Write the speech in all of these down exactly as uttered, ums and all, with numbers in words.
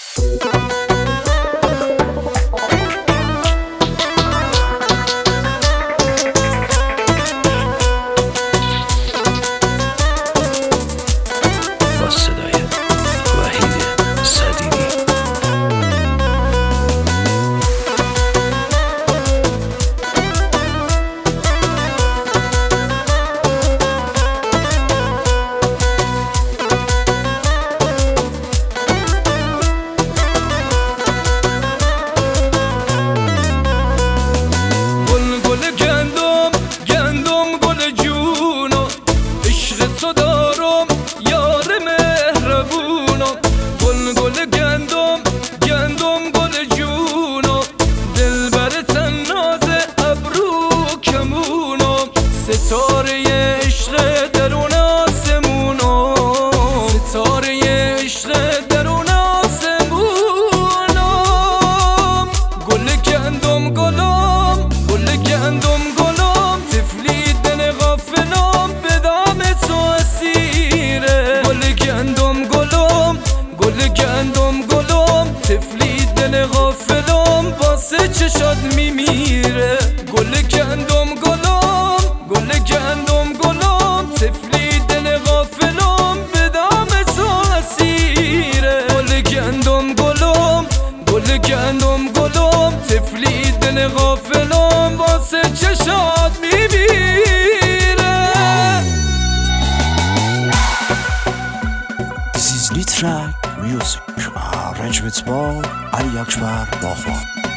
ستاره عشق درون آسمونو، ستاره عشق درون آسمونو. گل گندم گلم، گل گندم گلم، طفلی دل غافلم به دام تو اسیره. گل گندم گلم، گل گندم گلم، طفلی دل غافلم واسه چشات میمیره. گل گندم گلم، گل گندم گلم، طفلی دل غافلم به دام تو اسیره. گل گندم گلم، گل گندم گلم، طفلی دل غافلم واسه چشات میمیره. This is Litrack Music. Arrangement by Ali Akbar Baha.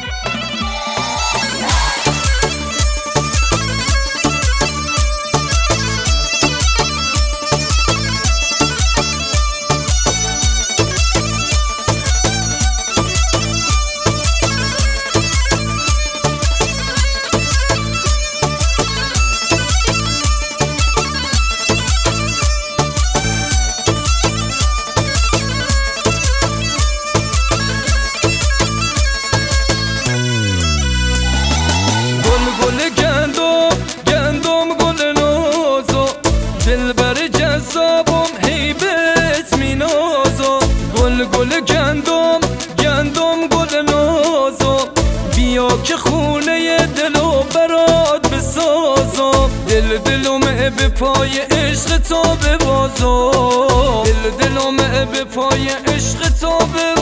دلبر جذابم هیبت مینازو، گل گل گندم گندم گل نازو، بیا که خونه دلو برات بسازم. دل دلومه به پای عشق تو ببازم، دل دلومه به پای عشق تو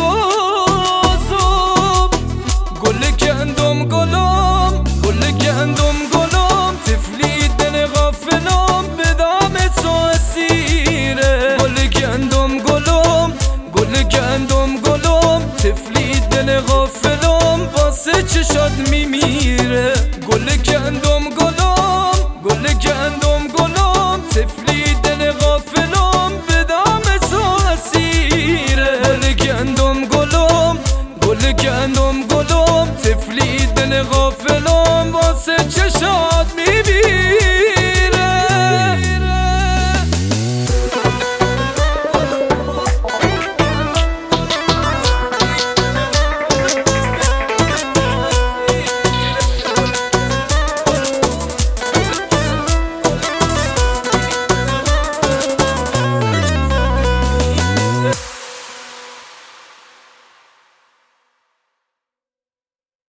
ببازم. گل گندم گلم، گل گندم گلم، طفلی دل غافلم به دام تو اسیره. گل گندم گلم، گل گندم گلم، طفلی دل غافلم واسه چشات میمیره. گل گندم گلم، گل گندم گلم، طفلی دل غافلم به دام تو اسیره. گل گندم گلم، گل گندم